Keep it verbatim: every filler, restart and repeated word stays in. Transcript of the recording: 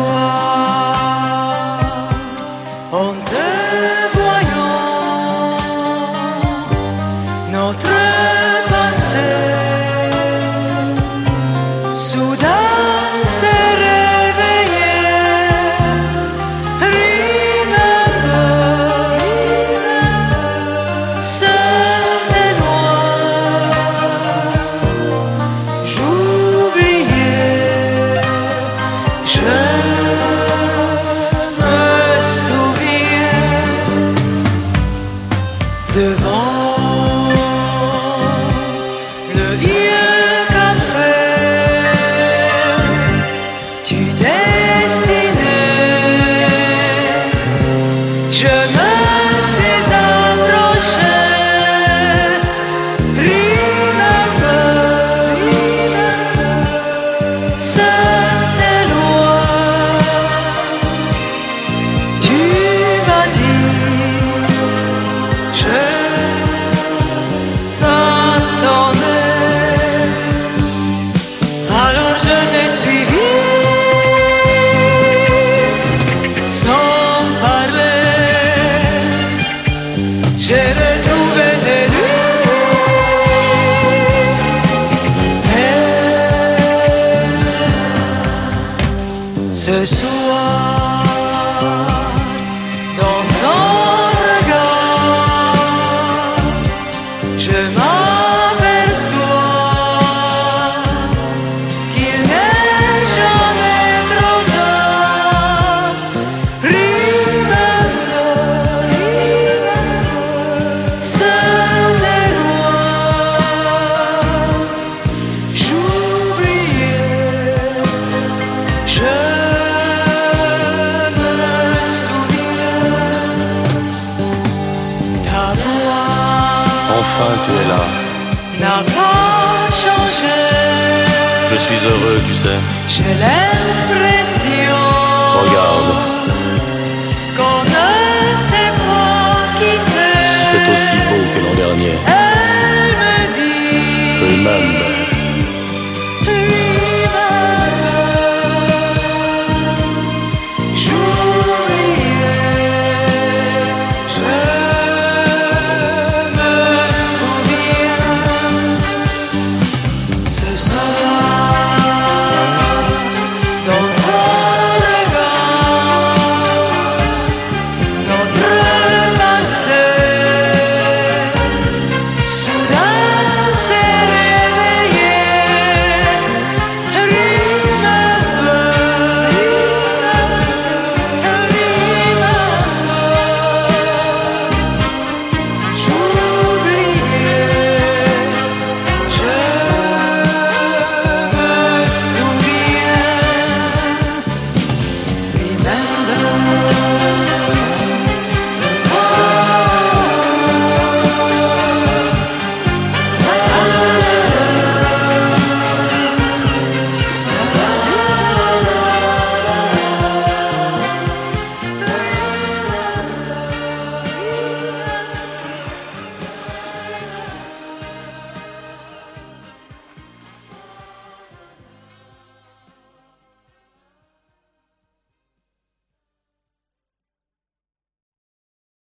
soir, en te voyant, notre passé soudain s'est réveillé. Remember, seul et loin, j'oubliais, je me souviens devant le vieux café, tu dessinais, je me suis approché. Remember, seul et loin, tu m'as dit, je t'attendais. Alors je t'ai suivi sans parler. J'ai retrouvé tes nuits et ce soir, dans ton regard, je m'aperçois qu'il n'est jamais trop tard. Remember, seul et loin, j'oubliais, je me souviens. Ta voix Enfin tu es là, n'a pas changé. je suis heureux tu sais. J'ai l'impression